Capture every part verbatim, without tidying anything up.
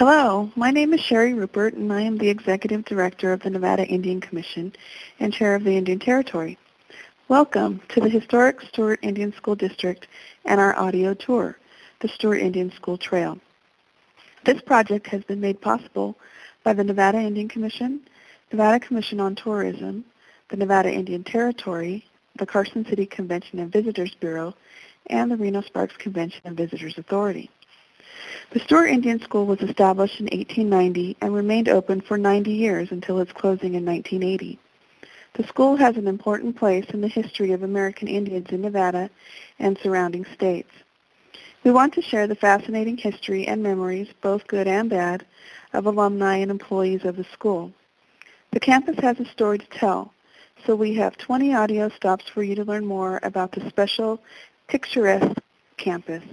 Hello, my name is Sherry Rupert, and I am the Executive Director of the Nevada Indian Commission and Chair of the Indian Territory. Welcome to the historic Stewart Indian School District and our audio tour, the Stewart Indian School Trail. This project has been made possible by the Nevada Indian Commission, Nevada Commission on Tourism, the Nevada Indian Territory, the Carson City Convention and Visitors Bureau, and the Reno Sparks Convention and Visitors Authority. The Stewart Indian School was established in eighteen ninety and remained open for ninety years until its closing in nineteen eighty. The school has an important place in the history of American Indians in Nevada and surrounding states. We want to share the fascinating history and memories, both good and bad, of alumni and employees of the school. The campus has a story to tell, so we have twenty audio stops for you to learn more about the special, picturesque campus.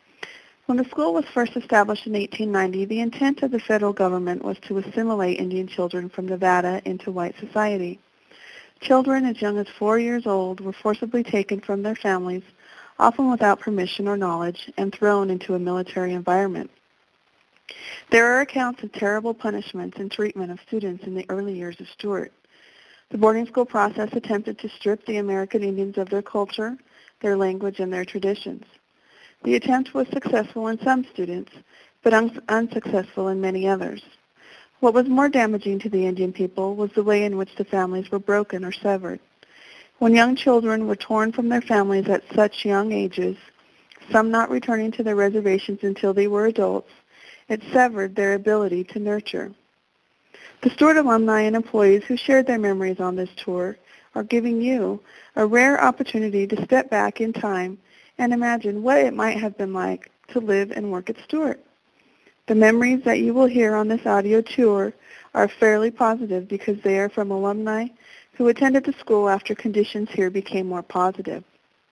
When the school was first established in eighteen ninety, the intent of the federal government was to assimilate Indian children from Nevada into white society. Children as young as four years old were forcibly taken from their families, often without permission or knowledge, and thrown into a military environment. There are accounts of terrible punishments and treatment of students in the early years of Stewart. The boarding school process attempted to strip the American Indians of their culture, their language, and their traditions. The attempt was successful in some students, but un- unsuccessful in many others. What was more damaging to the Indian people was the way in which the families were broken or severed. When young children were torn from their families at such young ages, some not returning to their reservations until they were adults, it severed their ability to nurture. The Stewart alumni and employees who shared their memories on this tour are giving you a rare opportunity to step back in time and imagine what it might have been like to live and work at Stewart. The memories that you will hear on this audio tour are fairly positive because they are from alumni who attended the school after conditions here became more positive.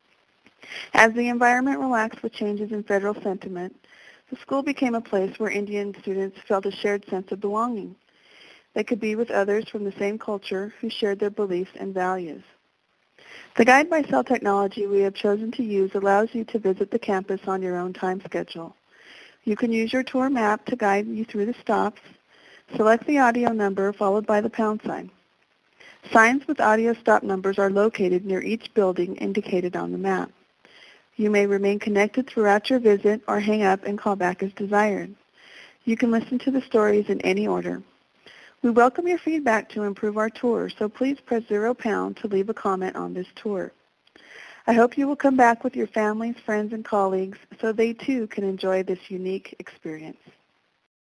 As the environment relaxed with changes in federal sentiment, the school became a place where Indian students felt a shared sense of belonging. They could be with others from the same culture who shared their beliefs and values. The Guide by Cell technology we have chosen to use allows you to visit the campus on your own time schedule. You can use your tour map to guide you through the stops. Select the audio number followed by the pound sign. Signs with audio stop numbers are located near each building indicated on the map. You may remain connected throughout your visit or hang up and call back as desired. You can listen to the stories in any order. We welcome your feedback to improve our tour, so please press zero pound to leave a comment on this tour. I hope you will come back with your families, friends, and colleagues so they too can enjoy this unique experience.